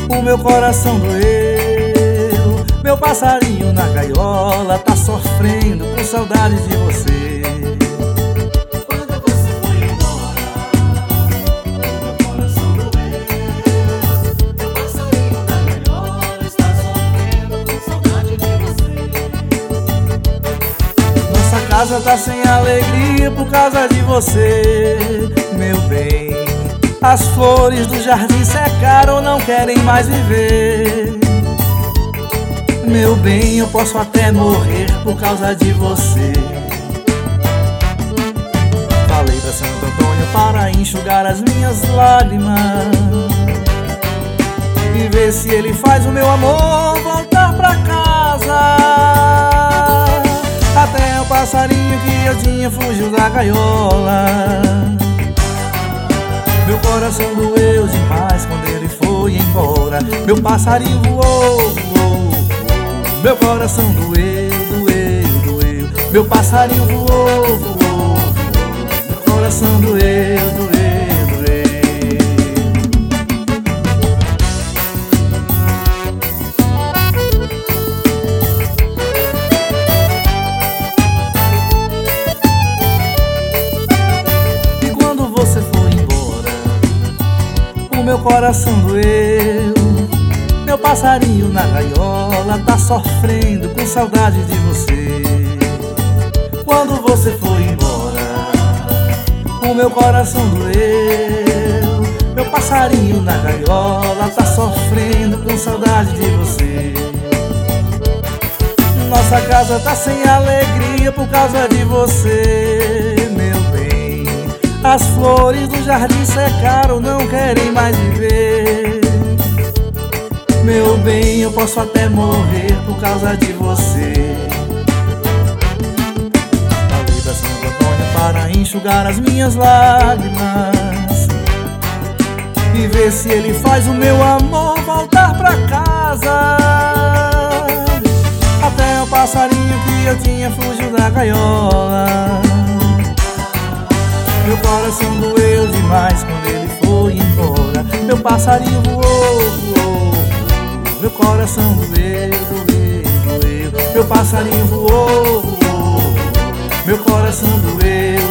O meu coração doeu, meu passarinho na gaiola tá sofrendo com saudade de você. Quando você foi embora, meu coração doeu. Meu passarinho na gaiola está sofrendo com saudade de você. Nossa casa tá sem alegria por causa de você, meu bem. As flores do jardim secaram, não querem mais viver. Meu bem, eu posso até morrer por causa de você. Falei pra Santo Antônio para enxugar as minhas lágrimas e ver se ele faz o meu amor voltar pra casa. Até o passarinho que eu tinha fugiu da gaiola. Meu coração doeu demais quando ele foi embora. Meu passarinho voou, voou. Meu coração doeu, doeu, doeu. Meu passarinho voou, voou. Meu coração doeu, doeu, doeu. E quando você foi embora, o meu coração doeu. Meu passarinho na gaiola tá sofrendo com saudade de você. Quando você foi embora, o meu coração doeu. Meu passarinho na gaiola tá sofrendo com saudade de você. Nossa casa tá sem alegria por causa de você, meu bem. As flores do jardim secaram, não querem mais viver. Meu bem, eu posso até morrer por causa de você. Falei pra Santo Antônio para enxugar as minhas lágrimas e ver se ele faz o meu amor voltar pra casa. Até o passarinho que eu tinha fugiu da gaiola. Meu coração doeu demais quando ele foi embora. Meu passarinho voou, voou. Meu coração doeu, doeu, doeu. Meu passarinho voou, voou. Meu coração doeu,